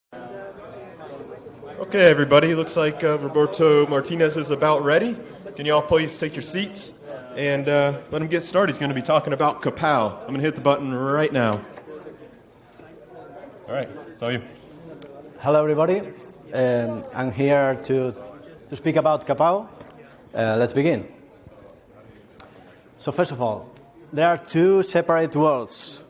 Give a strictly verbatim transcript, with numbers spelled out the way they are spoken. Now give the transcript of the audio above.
Okay, everybody, looks like uh, Roberto Martinez is about ready. Can you all please take your seats and uh, let him get started? He's going to be talking about Kapow. I'm going to hit the button right now. All right, it's all you. Hello, everybody. Um, I'm here to, to speak about Kapow. Uh, let's begin. So first of all, there are two separate worlds.